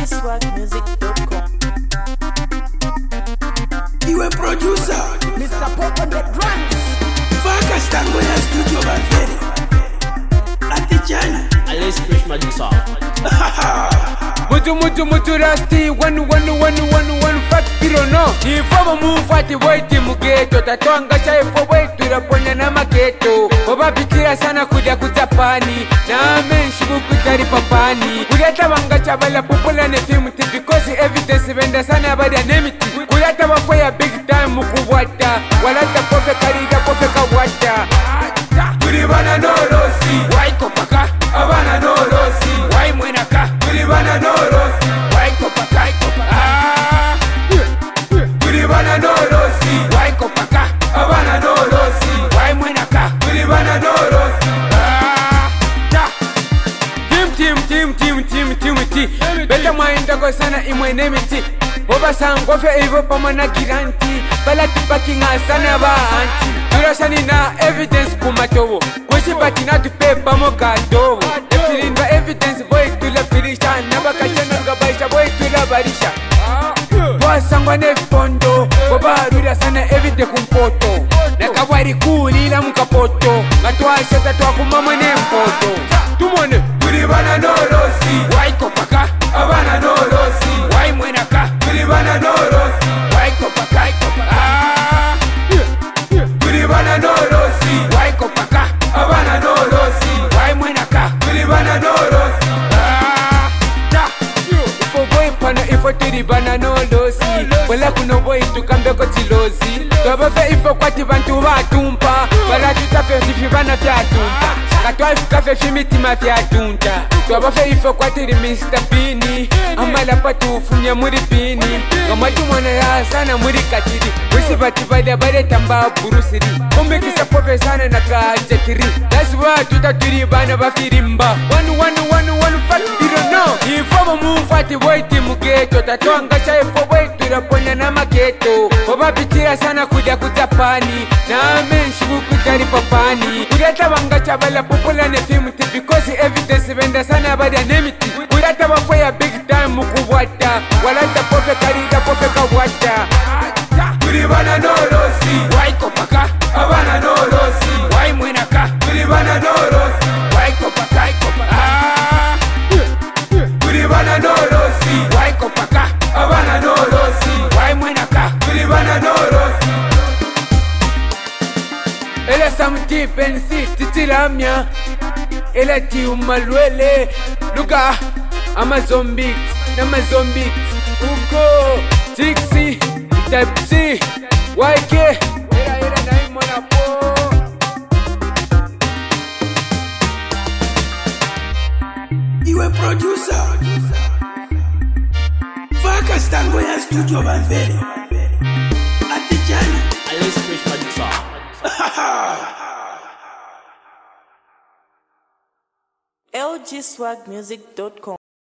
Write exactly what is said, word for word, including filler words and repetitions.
g swag music dot com. Iwe producer Mister Pop on the drums. Faka stango ya studio Banveri Atijani Let's push my dick off. Mutu mutu mutu rasti wanu wanu wanu wanu wanu fat kiro no Ifo mu fati waiti mugeto Tatwanga cha ifo waitu raponya na maketo Oba pitira sana kuja kutapani Na amen shibu kutari papani Kuyata wanga cha bala pupula ne filmti Because evidence venda sana bada nemiti Kuyata wafaya big time mukubwata Walata kofe karida kofe kawata Kuribana no rosi Waiko paka Abana no rosi Wai mwenaka Kuribana no rosi Waiko paka Waiko paka Ah Kuribana no rosi Waiko paka Abana no rosi Wai mwenaka Kuribana no rosi Ah Team team team team team team team Beta mainda go sana imwe nemiti Oba sangofe evo pamana giranti Bala tupaki nga sana ba anti Turasani na evidence kumatovo Kweshi bati na tupepa moka tovo Efirinva evidence boy tula firisha Naba kachana ngabaisha boy tula barisha Boa sangwa ne fondo Boba arura sana evide kumpoto Nakawari kulila mkapoto Ngatwa sheta twa kumama ne mpoto Tumone Kuribana no rosi Waiko paka Abana no rosi Wai mwenaka Kuribana no rosi Waiko paka Waiko paka Ah Kuribana no rosi Waiko paka Abana no rosi Wai mwenaka Kuribana no rosi Ah Ifo boy pana ifo turibana no rosi Wala kuno boy tukambe ko tilozi Twabafe ifo kwati bantu batumpa Wala tutafe tifibana fyatumpa Katwa ifukafe fimitima fyatunta Twabafe ifo kwati ri mister Pini Amala patu ufunya muri pini Gamatu mwana ya sana muri katiri Wisi bati bada bada tamba burusiri Umekisa pofe sana na kajetiri That's why tutaturi bana bafirimba Wanu wanu wanu wanu fat biro no Ifo mufati waiti mugeto Tatwanga cha ifo waitu raponya na maketo Oba pitira sana kuja kutapani Na amen shibu kutari papani Kuyata wanga cha bala pupula ne filmti Because evidence venda sana bada nemiti Kuyata wafaya big time mukubwata Walata pofe karida pofe kawata Kuribana no rosi Waiko paka Abana no rosi Wai mwenaka Kuribana no rosi Waiko paka Waiko paka Ah Kuribana no rosi Waiko paka Abana no rosi Wai mwenaka Kuribana no rosi Ele samti pensi titilamya Ele ti umalwele Luka Amazon beat Amazon beat Uko Tixi Type C Y K Era era na imona po Iwe producer Faka stango ya studio Banveri Atijani Let's push my dick off. l g swag music dot com.